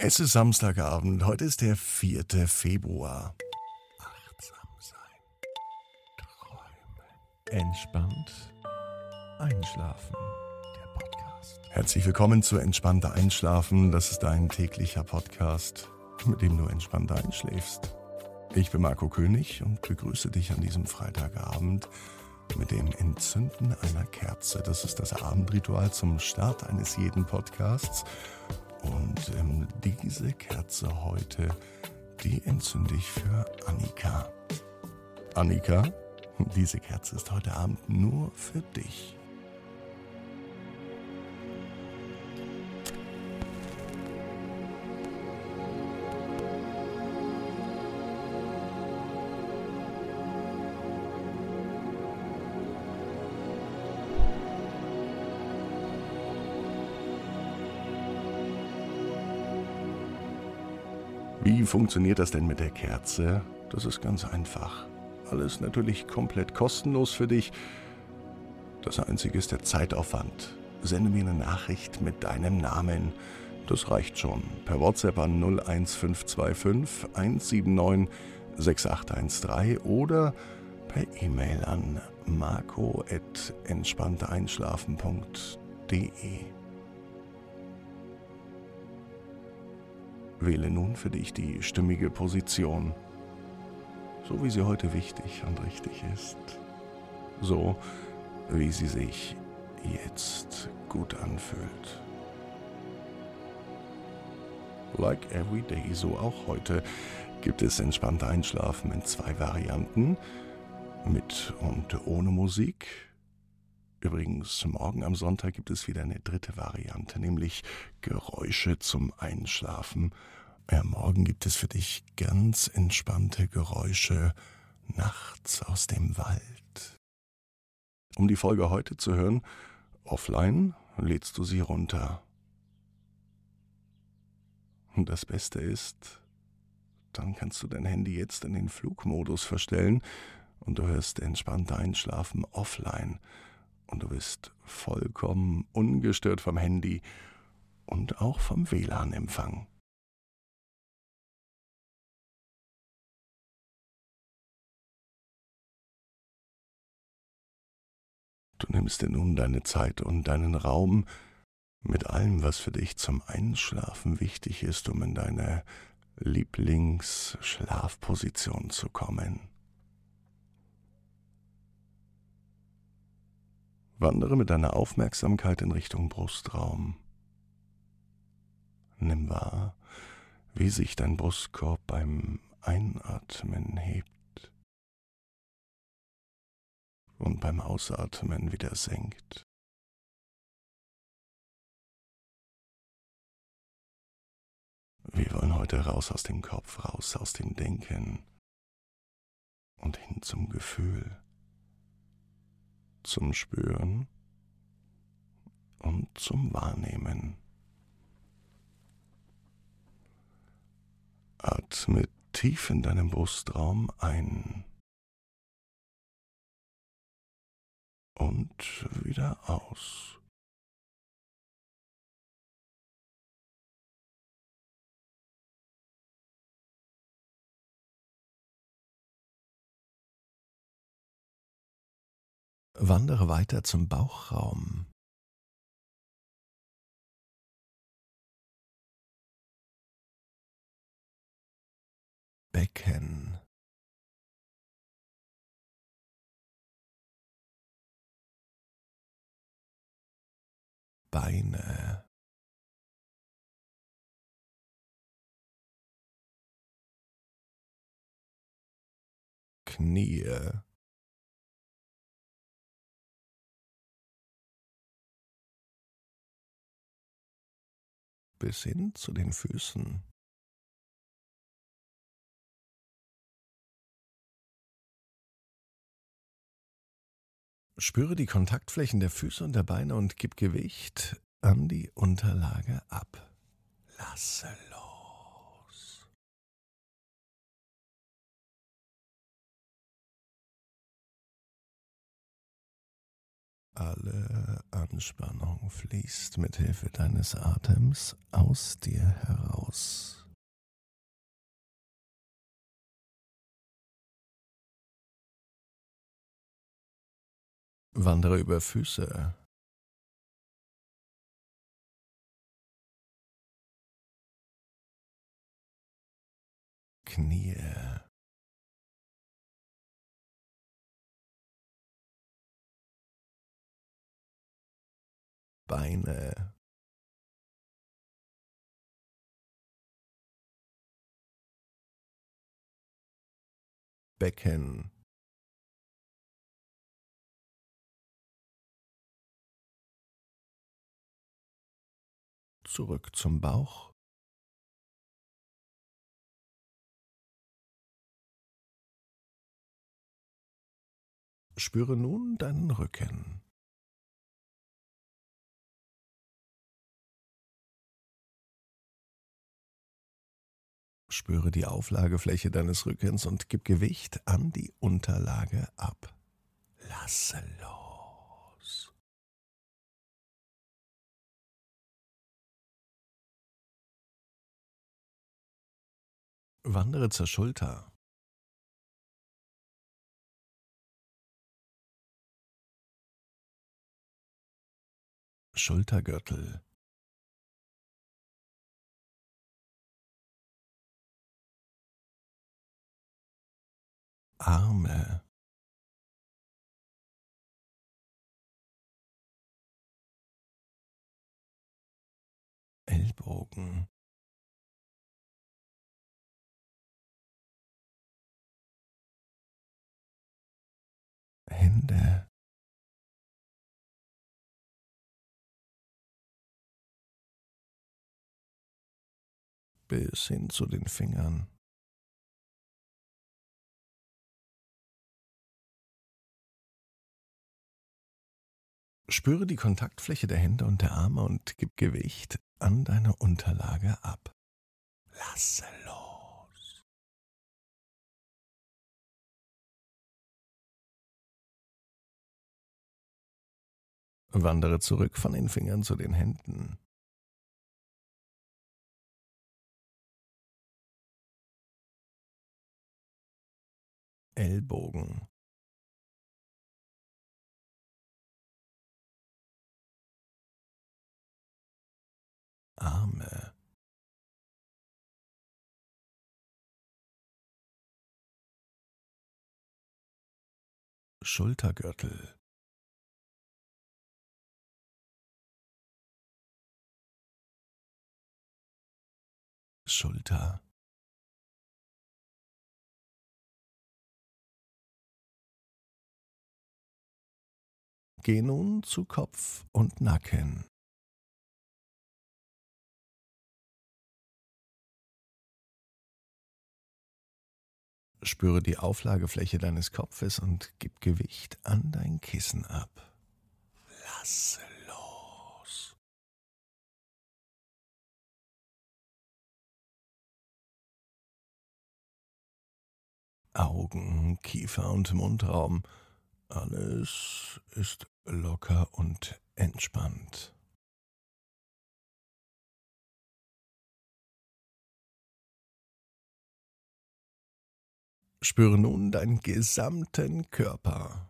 Es ist Samstagabend, heute ist der 4. Februar. Achtsam sein, träumen, entspannt einschlafen. Der Podcast. Herzlich willkommen zu Entspannter Einschlafen. Das ist dein täglicher Podcast, mit dem du entspannter einschläfst. Ich bin Marco König und begrüße dich an diesem Freitagabend mit dem Entzünden einer Kerze. Das ist das Abendritual zum Start eines jeden Podcasts. Und diese Kerze heute, die entzünde ich für Annika. Annika, diese Kerze ist heute Abend nur für dich. Wie funktioniert das denn mit der Kerze? Das ist ganz einfach. Alles natürlich komplett kostenlos für dich. Das Einzige ist der Zeitaufwand. Sende mir eine Nachricht mit deinem Namen. Das reicht schon. Per WhatsApp an 01525 179 6813 oder per E-Mail an marco@entspanntereinschlafen.de. Wähle nun für dich die stimmige Position, so wie sie heute wichtig und richtig ist, so wie sie sich jetzt gut anfühlt. Like every day, so auch heute, gibt es entspannte Einschlafen in 2 Varianten, mit und ohne Musik. Übrigens, morgen am Sonntag gibt es wieder eine 3. Variante, nämlich Geräusche zum Einschlafen. Ja, morgen gibt es für dich ganz entspannte Geräusche nachts aus dem Wald. Um die Folge heute zu hören, offline lädst du sie runter. Und das Beste ist, dann kannst du dein Handy jetzt in den Flugmodus verstellen und du hörst entspannte Einschlafen offline. Und du bist vollkommen ungestört vom Handy und auch vom WLAN-Empfang. Du nimmst dir nun deine Zeit und deinen Raum mit allem, was für dich zum Einschlafen wichtig ist, um in deine Lieblingsschlafposition zu kommen. Wandere mit deiner Aufmerksamkeit in Richtung Brustraum. Nimm wahr, wie sich dein Brustkorb beim Einatmen hebt und beim Ausatmen wieder senkt. Wir wollen heute raus aus dem Kopf, raus aus dem Denken und hin zum Gefühl, zum Spüren und zum Wahrnehmen. Atme tief in deinem Brustraum ein und wieder aus. Wandere weiter zum Bauchraum. Becken. Beine. Knie. Bis hin zu den Füßen. Spüre die Kontaktflächen der Füße und der Beine und gib Gewicht an die Unterlage ab. Lasse los. Alle Anspannung fließt mit Hilfe deines Atems aus dir heraus. Wandere über Füße, Knie, Beine, Becken, zurück zum Bauch. Spüre nun deinen Rücken. Spüre die Auflagefläche deines Rückens und gib Gewicht an die Unterlage ab. Lasse los. Wandere zur Schulter. Schultergürtel. Arme. Ellbogen. Hände. Bis hin zu den Fingern. Spüre die Kontaktfläche der Hände und der Arme und gib Gewicht an deine Unterlage ab. Lasse los. Wandere zurück von den Fingern zu den Händen. Ellbogen. Arme. Schultergürtel. Schulter. Geh nun zu Kopf und Nacken. Spüre die Auflagefläche deines Kopfes und gib Gewicht an dein Kissen ab. Lasse los. Augen, Kiefer und Mundraum. Alles ist locker und entspannt. Spüre nun deinen gesamten Körper.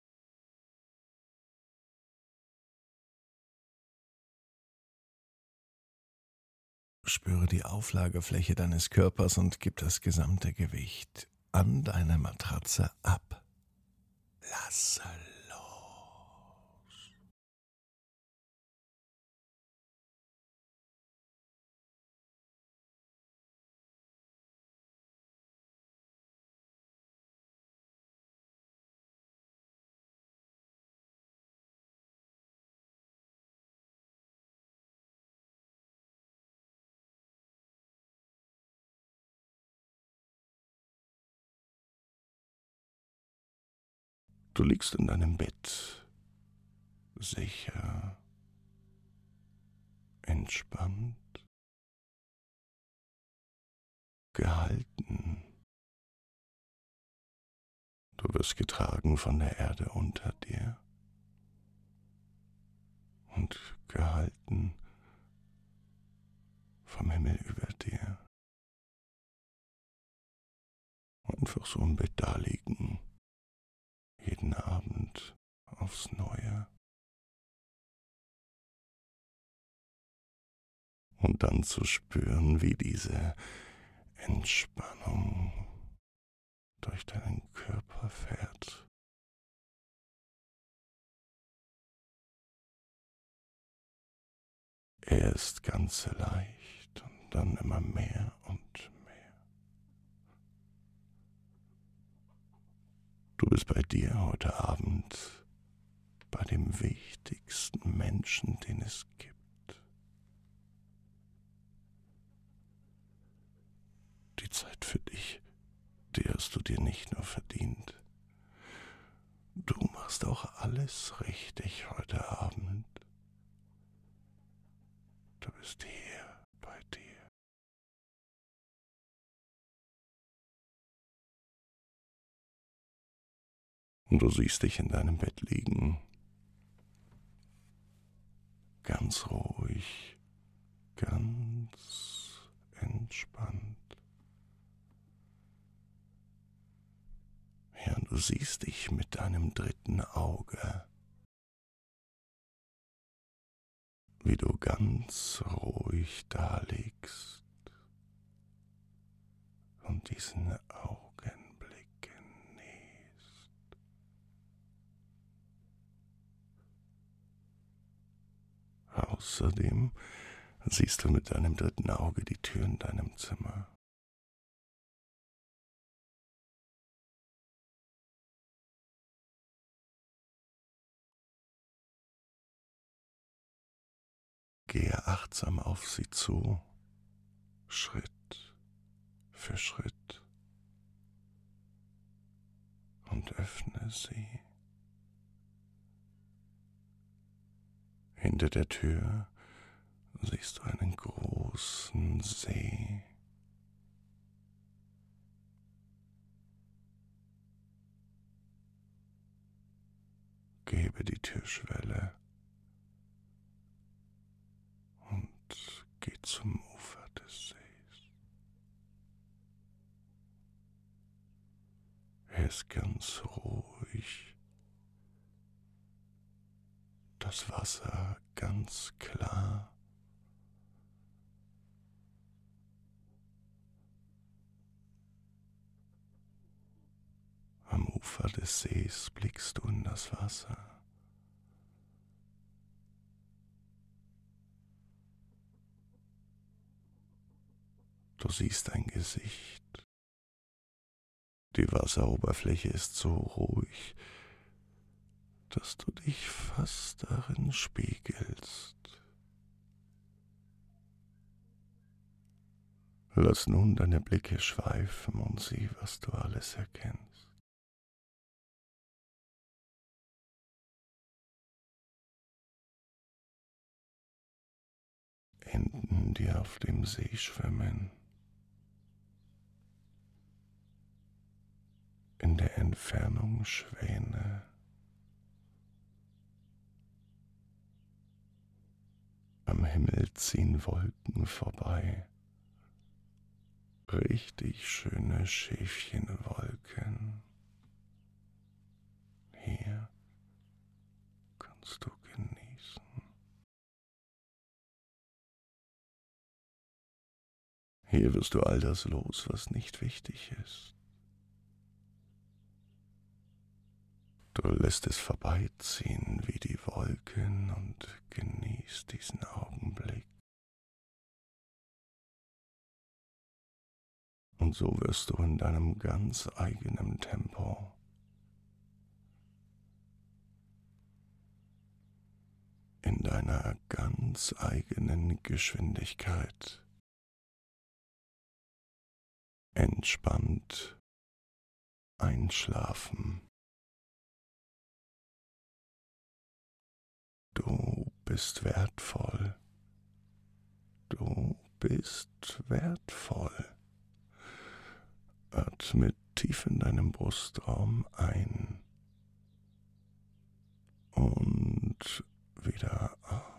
Spüre die Auflagefläche deines Körpers und gib das gesamte Gewicht an deine Matratze ab. Lasse los. Du liegst in deinem Bett, sicher, entspannt, gehalten. Du wirst getragen von der Erde unter dir und gehalten vom Himmel über dir. Einfach so im Bett da liegen, jeden Abend aufs Neue. Und dann zu spüren, wie diese Entspannung durch deinen Körper fährt. Erst ganz leicht und dann immer mehr und mehr. Du bist bei dir heute Abend, bei dem wichtigsten Menschen, den es gibt. Die Zeit für dich, die hast du dir nicht nur verdient. Du machst auch alles richtig heute Abend. Du bist hier bei dir. Und du siehst dich in deinem Bett liegen, ganz ruhig, ganz entspannt. Ja, du siehst dich mit deinem dritten Auge, wie du ganz ruhig da liegst und diesen Augenblick genießt. Außerdem siehst du mit deinem dritten Auge die Tür in deinem Zimmer. Gehe achtsam auf sie zu, Schritt für Schritt, und öffne sie. Hinter der Tür siehst du einen großen See. Gebe die Türschwelle und geh zum Ufer des Sees. Er ist ganz ruhig, das Wasser ganz klar. Am Ufer des Sees blickst du in das Wasser. Du siehst ein Gesicht. Die Wasseroberfläche ist so ruhig, dass du dich fast darin spiegelst. Lass nun deine Blicke schweifen und sieh, was du alles erkennst. Enten, die auf dem See schwimmen. In der Entfernung Schwäne. Am Himmel ziehen Wolken vorbei. Richtig schöne Schäfchenwolken. Hier kannst du genießen. Hier wirst du all das los, was nicht wichtig ist. Du lässt es vorbeiziehen wie die Wolken und genießt diesen Augenblick. Und so wirst du in deinem ganz eigenen Tempo in deiner ganz eigenen Geschwindigkeit entspannt einschlafen. Du bist wertvoll. Du bist wertvoll. Atme tief in deinem Brustraum ein und wieder aus.